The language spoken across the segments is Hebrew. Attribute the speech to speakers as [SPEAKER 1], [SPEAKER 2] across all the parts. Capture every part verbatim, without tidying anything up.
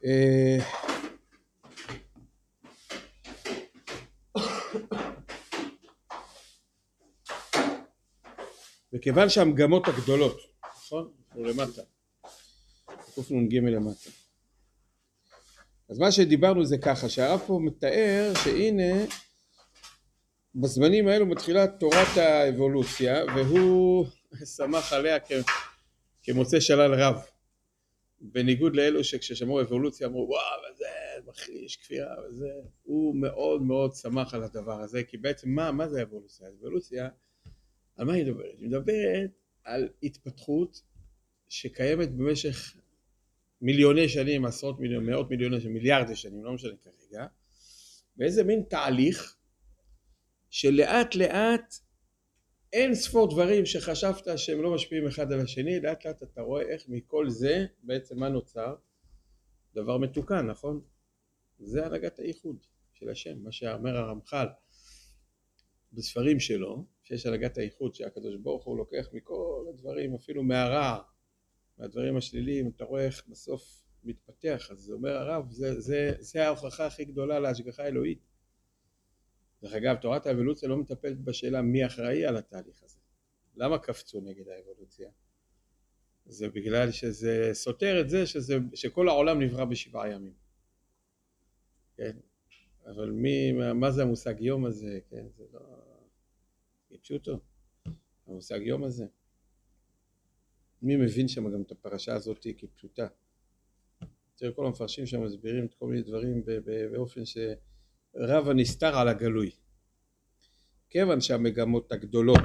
[SPEAKER 1] וכיוון שהמגמות הגדולות, נכון? הוא למטה. קוף נ"ג למטה. אז מה שדיברנו זה ככה, שהרב פה מתאר שהנה בזמנים האלו מתחילה תורת האבולוציה, והוא שמח עליה כמוצא שלל רב. בניגוד לאלו שכששמעו אבולוציה אמרו וואו זה מכחיש כפירה וזה, הוא מאוד מאוד שמח על הדבר הזה, כי בעצם מה, מה זה אבולוציה? אבולוציה, על מה היא מדברת? היא מדברת על התפתחות שקיימת במשך מיליוני שנים, עשרות מיליון, מאות מיליוני שנים, מיליארדי שנים, לא משנה כרגע, באיזה מין תהליך שלאט לאט אין ספור דברים שחשבת שהם לא משפיעים אחד על השני, לאט לאט אתה רואה איך מכל זה בעצם מה נוצר? דבר מתוקן, נכון? זה הנהגת הייחוד של השם, מה שאומר הרמח"ל בספרים שלו, שיש הנהגת הייחוד שהקדוש ברוך הוא לוקח מכל הדברים, אפילו מהרע, מהדברים השליליים, אתה רואה איך בסוף מתפתח. אז זה אומר הרב, זה, זה, זה ההוכחה הכי גדולה להשגחה אלוהית. דרך אגב, תורת האבולוציה לא מטפלת בשאלה מי אחראי על התהליך הזה. למה קפצו נגד האבולוציה? זה בגלל שזה סותר את זה, שזה, שכל העולם נברא בשבעה ימים. כן? אבל מי, מה זה המושג יום הזה? כן? זה לא... פשוטו. המושג יום הזה. מי מבין שם גם את הפרשה הזאת כפשוטה? תראה, כל המפרשים שם מסבירים את כל מיני דברים באופן שרב הנסתר על הגלוי. כיוון שהמגמות הגדולות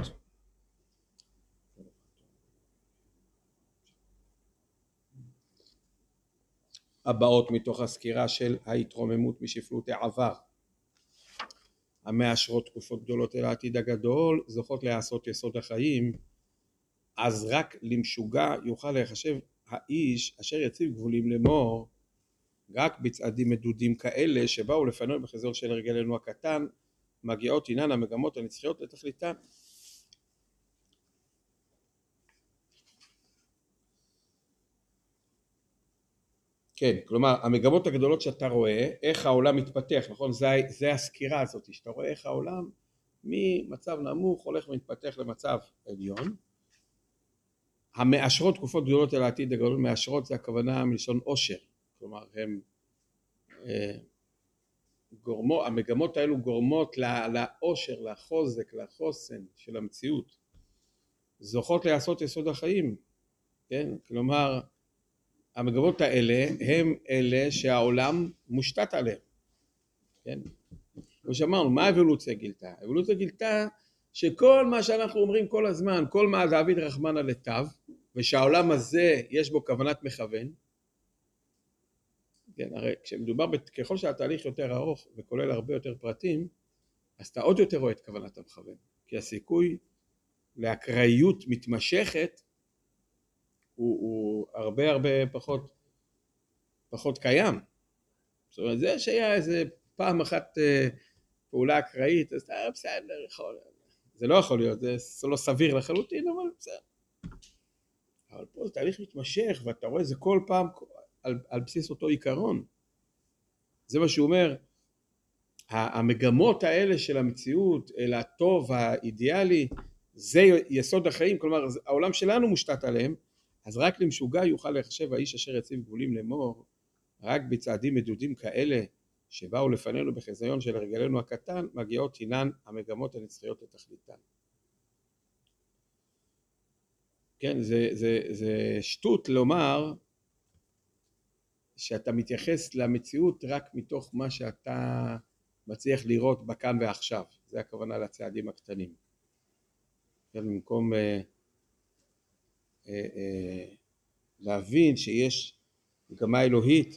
[SPEAKER 1] הבאות מתוך הסקירה של ההתרוממות משפלות העבר, המאשרות תקופות גדולות אל העתיד הגדול, זוכות לעשות יסוד החיים, אז רק למשוגע יוכל להיחשב האיש אשר יציב גבולים לאמור, רק בצעדים מדודים כאלה שבאו לפנינו בחזון של הרגלנו הקטן, מגיעות עינן המגמות הנצחיות לתכליתן. כן, כלומר המגמות הגדולות שאתה רואה, איך העולם מתפתח, נכון? זה, זה הסקירה הזאת, שאתה רואה איך העולם ממצב נמוך הולך ומתפתח למצב עליון. המאשרות תקופות גדולות אל העתיד הגדול, מאשרות זה הכוונה מלשון עושר, כלומר הם אה, גורמות, המגמות האלו גורמות לעושר, לחוזק, לחוסן של המציאות, זוכות לעשות יסוד החיים, כן? כלומר המגמות האלה הם אלה שהעולם מושתת עליהם, כן? כמו שאמרנו, מה האבולוציה גילתה? האבולוציה גילתה שכל מה שאנחנו אומרים כל הזמן, כל מה דוד רחמנא לטב, ושהעולם הזה יש בו כוונת מכוון, כן, הרי כשמדובר, ככל שהתהליך יותר ארוך וכולל הרבה יותר פרטים, אז אתה עוד יותר רואה את כוונת המכוון, כי הסיכוי לאקראיות מתמשכת הוא, הוא הרבה הרבה פחות, פחות קיים. זאת אומרת, זה שהיה איזה פעם אחת פעולה אקראית, אז אתה בסדר, יכול, זה לא יכול להיות, זה לא סביר לחלוטין, אבל בסדר. אבל פה זה תהליך מתמשך, ואתה רואה זה כל פעם על, על בסיס אותו עיקרון. זה מה שהוא אומר, המגמות האלה של המציאות, אל הטוב האידיאלי, זה יסוד החיים, כלומר העולם שלנו מושתת עליהם, אז רק למשוגע יוכל להחשב האיש אשר יציב גבולים לאמור, רק בצעדים מדודים כאלה שבאו לפנינו בחזיון של הרגלנו הקטן, מגיעות הינן המגמות הנצחיות לתכליתן. כן, זה, זה, זה שטות לומר שאתה מתייחס למציאות רק מתוך מה שאתה מצליח לראות בכאן ועכשיו. זה הכוונה לצעדים הקטנים. כן, במקום אה, אה, אה, להבין שיש מגמה אלוהית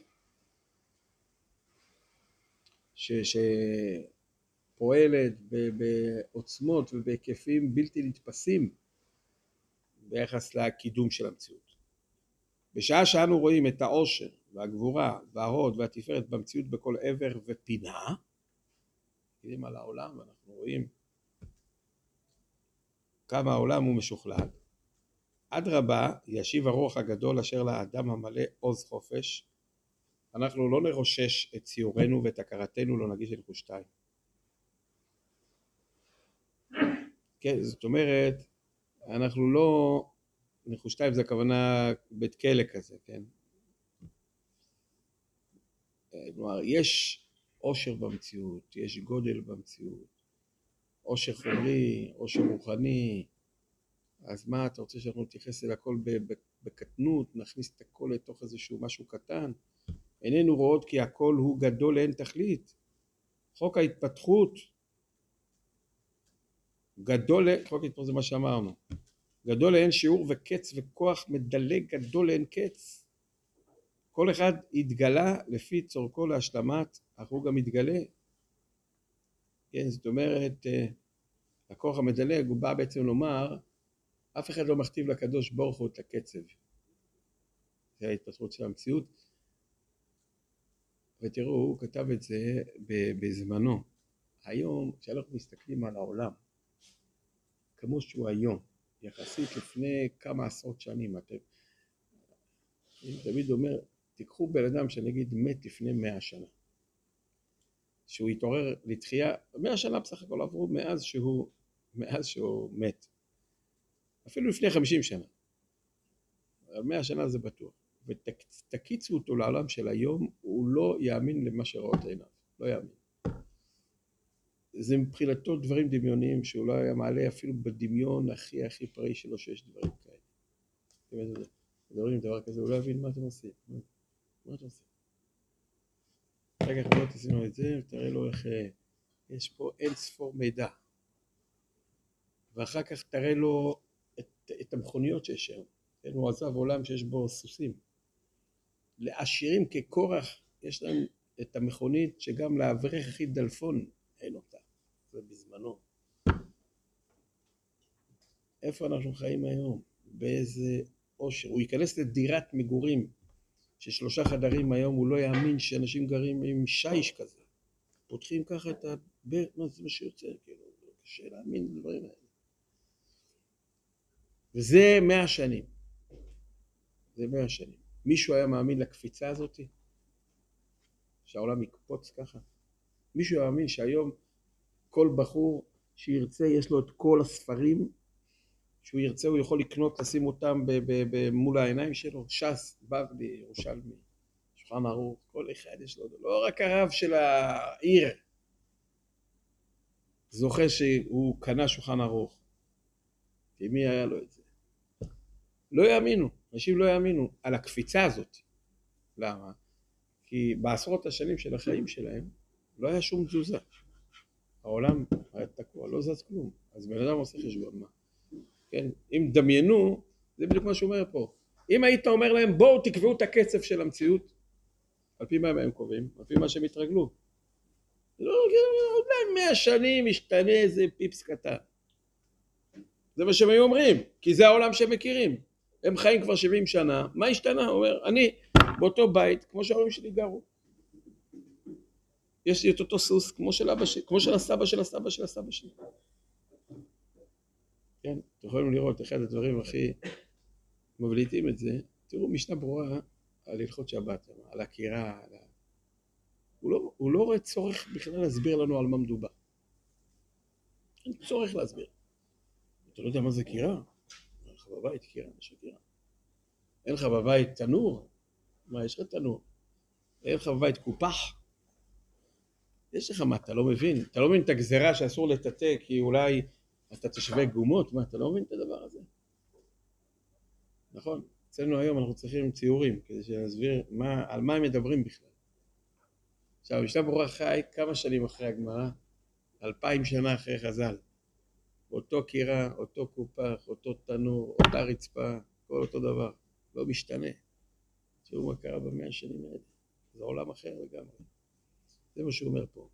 [SPEAKER 1] ש, שפועלת בעוצמות ובהיקפים בלתי נתפסים ביחס לקידום של המציאות. בשעה שאנו רואים את העושר והגבורה וההוד והתפארת במציאות בכל עבר ופינה, מסתכלים על העולם ואנחנו רואים כמה העולם הוא משוכלל, אדרבה ישיב הרוח הגדול אשר לאדם המלא עוז חופש אנחנו לא נרושש את ציורנו ואת הכרתנו לא נגיש לנחושתיים. כן, זאת אומרת, אנחנו לא, נחושתיים זה הכוונה בית כלא כזה, כן? כלומר, יש עושר במציאות, יש גודל במציאות, עושר חומרי, עושר רוחני, אז מה אתה רוצה שאנחנו נתייחס אל הכל בקטנות, נכניס את הכל לתוך איזשהו משהו קטן? איננו רואות כי הכל הוא גדול לאין תכלית. חוק ההתפתחות, גדול, חוק ההתפתחות זה מה שאמרנו, גדול לאין שיעור וקץ וכוח מדלג גדול לאין קץ. כל אחד התגלה לפי צורכו להשלמת, אך הוא גם התגלה. כן, זאת אומרת, הכוח המדלג הוא בא בעצם לומר, אף אחד לא מכתיב לקדוש ברוך הוא את הקצב. זה ההתפתחות של המציאות. ותראו, הוא כתב את זה בזמנו. היום, כשאנחנו מסתכלים על העולם, כמו שהוא היום, יחסית לפני כמה עשרות שנים, אתם, אני תמיד אומר, תיקחו בן אדם שנגיד מת לפני מאה שנה, שהוא התעורר לתחייה, מאה שנה בסך הכל עברו מאז שהוא, מאז שהוא מת, אפילו לפני חמישים שנה, מאה שנה זה בטוח, ותקיצו אותו לעולם של היום, הוא לא יאמין למה שראות עיניו, לא יאמין. זה מבחינתו דברים דמיוניים שהוא לא היה מעלה אפילו בדמיון הכי הכי פראי שלו שיש דברים כאלה. דברים דבר כזה, הוא לא יבין מה אתם עושים. מה אתם עושים? אחר כך בוא תשימו את זה ותראה לו איך יש פה אין ספור מידע. ואחר כך תראה לו את, את המכוניות שיש שם. הוא עזב עולם שיש בו סוסים. לעשירים כקורח יש להם את המכונית שגם לאברך הכי דלפון אין אותה. זה בזמנו. איפה אנחנו חיים היום? באיזה עושר? הוא ייכנס לדירת מגורים של שלושה חדרים היום, הוא לא יאמין שאנשים גרים עם שיש כזה. פותחים ככה את הבית, מה זה מה שיוצא, כאילו, קשה להאמין לדברים האלה. וזה מאה שנים. זה מאה שנים. מישהו היה מאמין לקפיצה הזאת? שהעולם יקפוץ ככה? מישהו היה מאמין שהיום כל בחור שירצה יש לו את כל הספרים שהוא ירצה הוא יכול לקנות לשים אותם מול העיניים שלו, ש"ס, בבלי, ירושלמי, שולחן ערוך, כל אחד יש לו, לא רק הרב של העיר זוכה שהוא קנה שולחן ערוך, כי מי היה לו את זה? לא יאמינו, אנשים לא יאמינו על הקפיצה הזאת. למה? כי בעשרות השנים של החיים שלהם לא היה שום תזוזה. העולם היה תקוע, לא זז כלום. אז בן אדם עושה חשבון מה? כן? אם דמיינו, זה בדיוק מה שהוא אומר פה. אם היית אומר להם, בואו תקבעו את הקצב של המציאות, על פי מה הם קובעים? על פי מה שהם התרגלו. לא, אולי מאה שנים ישתנה איזה פיפס קטן. זה מה שהם היו אומרים, כי זה העולם שהם מכירים. הם חיים כבר שבעים שנה, מה השתנה? הוא אומר, אני באותו בית, כמו שההורים שלי גרו. יש לי את אותו סוס, כמו של אבא שלי, כמו של הסבא של הסבא של הסבא שלי. כן, אתם יכולים לראות, אחד הדברים הכי מבליטים את זה, תראו משנה ברורה על הלכות שבת, על הקירה, על ה... הוא לא, הוא לא רואה צורך בכלל להסביר לנו על מה מדובר. אין צורך להסביר. אתה לא יודע מה זה קירה? אין לך בבית קירה, מה שקירה. אין לך בבית תנור? מה, יש לך תנור? אין לך בבית קופח? יש לך מה, אתה לא מבין? אתה לא מבין את הגזרה שאסור לטאטא, כי אולי אתה תשווה גומות, מה, אתה לא מבין את הדבר הזה? נכון? אצלנו היום אנחנו צריכים ציורים, כדי שנסביר מה, על מה הם מדברים בכלל. עכשיו, משנה ברורה חי כמה שנים אחרי הגמרא? אלפיים שנה אחרי חז"ל. אותו קירה, אותו קופח, אותו תנור, אותה רצפה, כל אותו דבר. לא משתנה. תראו מה קרה במאה השנים האלה. זה עולם אחר לגמרי. זה מה שהוא אומר פה.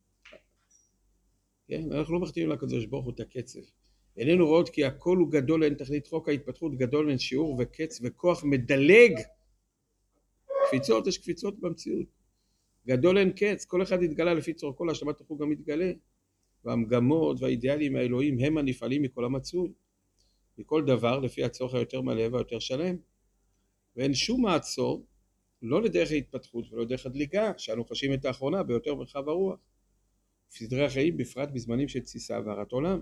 [SPEAKER 1] כן? אנחנו לא מכתיבים לקדוש ברוך הוא את הקצב. איננו רואות כי הכל הוא גדול, אין תכלית חוק ההתפתחות גדול, אין שיעור וקץ וכוח מדלג. קפיצות, יש קפיצות במציאות. גדול אין קץ, כל אחד התגלה לפי צורכו להשלמת החוג גם מתגלה. והמגמות והאידיאלים האלוהים הם הנפעלים מכל המצוי. מכל דבר לפי הצורך היותר מלא והיותר שלם. ואין שום מעצור לא לדרך ההתפתחות ולא לדרך הדליקה, שאנו חשים את האחרונה ביותר מרחב הרוח. בסדרי החיים בפרט בזמנים של תסיסה והרת עולם.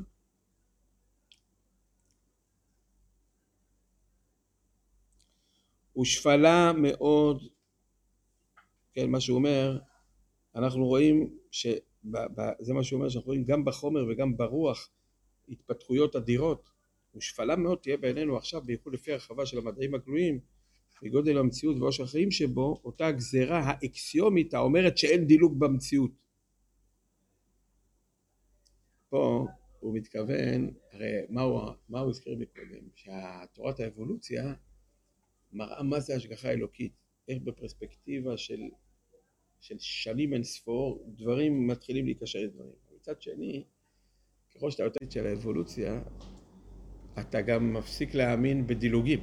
[SPEAKER 1] ושפלה מאוד, כן, מה שהוא אומר, אנחנו רואים, ש... זה מה שהוא אומר, שאנחנו רואים גם בחומר וגם ברוח התפתחויות אדירות, ושפלה מאוד תהיה בעינינו עכשיו, בייחוד לפי הרחבה של המדעים הגלויים, בגודל המציאות ואושר החיים שבו, אותה הגזרה האקסיומית האומרת שאין דילוג במציאות. פה הוא מתכוון, הרי מה הוא, מה הוא הזכיר מקודם? שהתורת האבולוציה מראה מה זה השגחה אלוקית, איך בפרספקטיבה של, של שנים אין ספור, דברים מתחילים להיקשר לדברים. מצד שני, ככל שאתה יותר של האבולוציה, אתה גם מפסיק להאמין בדילוגים.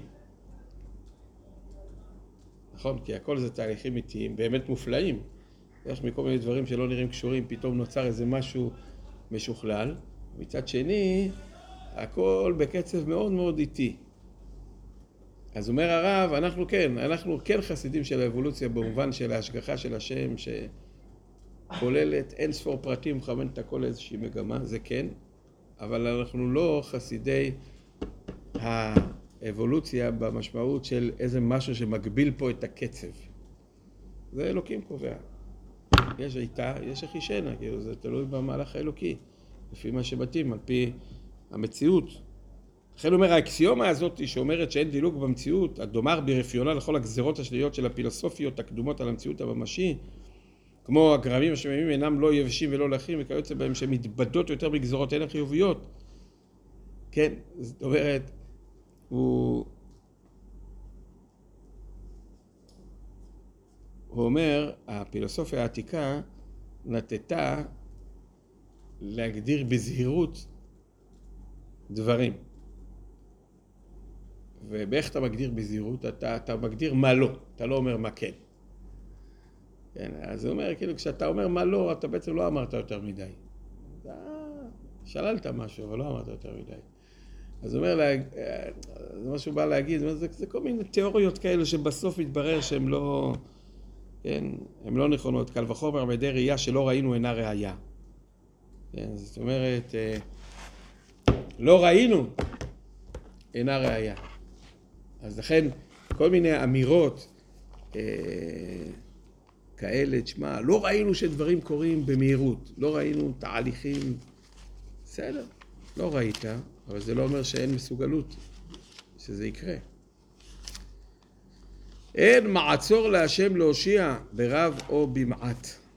[SPEAKER 1] נכון? כי הכל זה תהליכים איטיים, באמת מופלאים. יש מכל מיני דברים שלא נראים קשורים, פתאום נוצר איזה משהו משוכלל. מצד שני, הכל בקצב מאוד מאוד איטי. אז אומר הרב, אנחנו כן, אנחנו כן חסידים של האבולוציה במובן של ההשגחה של השם שכוללת אין ספור פרטים, מכוונת הכל לאיזושהי מגמה, זה כן, אבל אנחנו לא חסידי האבולוציה במשמעות של איזה משהו שמגביל פה את הקצב. זה אלוקים קובע. יש איתה, יש אחישנה, כאילו זה תלוי במהלך האלוקי, לפי מה שמתאים, על פי המציאות. לכן אומר, האקסיומה הזאת שאומרת שאין דילוג במציאות, הדומר ברפיונה לכל הגזרות השליליות של הפילוסופיות הקדומות על המציאות הממשי, כמו הגרמים השמיימים אינם לא יבשים ולא לחים, וכיוצא בהם שמתבדות יותר בגזרות הן החיוביות. כן, זאת אומרת, הוא, הוא אומר, הפילוסופיה העתיקה נטטה להגדיר בזהירות דברים. ובאיך אתה מגדיר בזהירות? אתה, אתה מגדיר מה לא, אתה לא אומר מה כן. כן, אז הוא אומר, כאילו, כשאתה אומר מה לא, אתה בעצם לא אמרת יותר מדי. אתה שללת משהו, אבל לא אמרת יותר מדי. אז הוא אומר, זה מה שהוא בא להגיד, זה, זה כל מיני תיאוריות כאלה שבסוף מתברר שהן לא, כן, הן לא נכונות. קל וחומר מדי ראייה שלא ראינו אינה ראייה. כן, זאת אומרת, לא ראינו אינה ראייה. אז לכן כל מיני אמירות אה, כאלה, תשמע, לא ראינו שדברים קורים במהירות, לא ראינו תהליכים, בסדר, לא ראית, אבל זה לא אומר שאין מסוגלות שזה יקרה. אין מעצור להשם להושיע ברב או במעט.